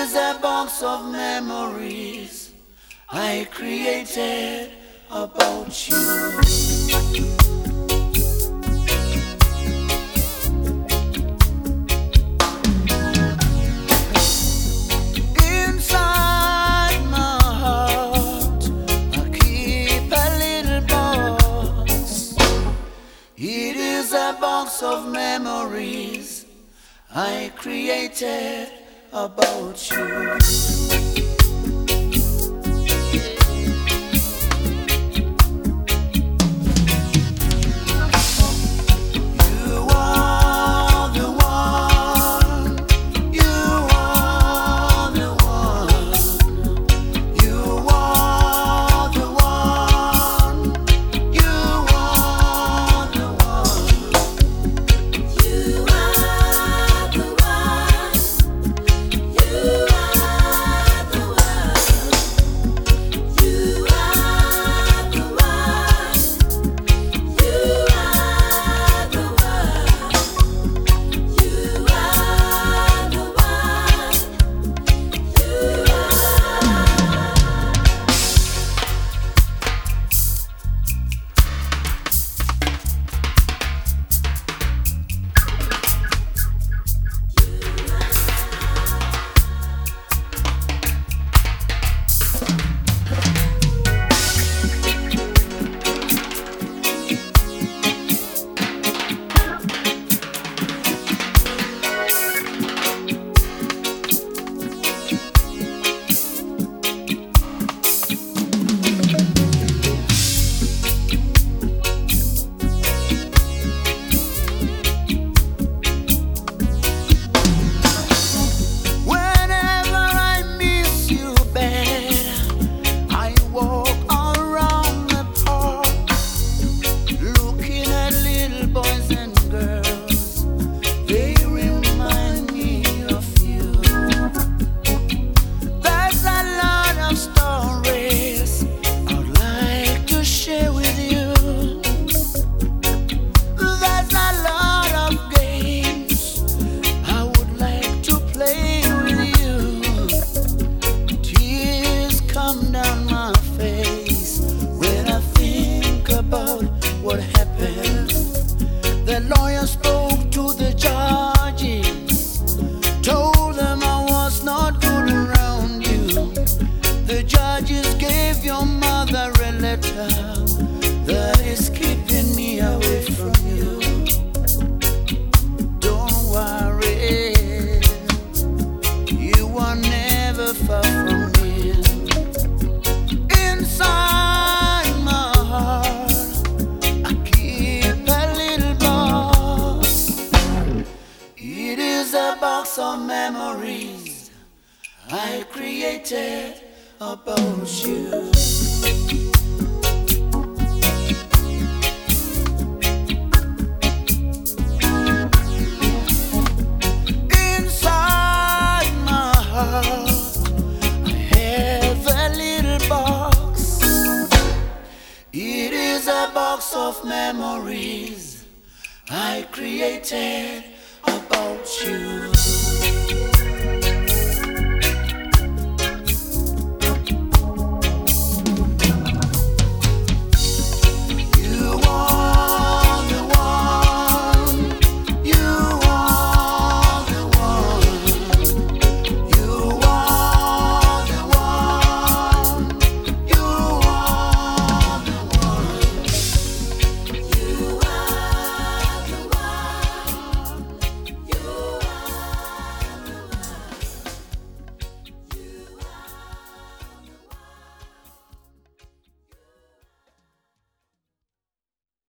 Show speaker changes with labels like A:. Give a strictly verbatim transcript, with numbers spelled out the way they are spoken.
A: is a box of memories I created about you. Inside my heart I keep a little box. It is a box of memories I created about you. The lawyer spoke to the judges, told them I was not good around you. The judges gave your mother a letter that is keeping me away from you. Don't worry, you are never far from me. Inside my heart I keep a little box. It is a box of memories I created about you. Inside my heart I have a little box. It is a box of memories I created about you.